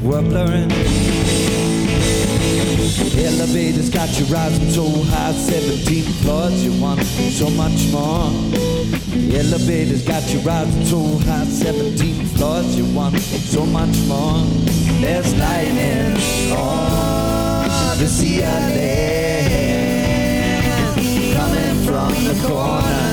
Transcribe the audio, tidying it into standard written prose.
were blurring. Elevators got you rising so high, 17 floors, you want so much more. The elevators got you rising so high, 17 floors, you want so much more. There's lightning on the ceiling, coming from the corner.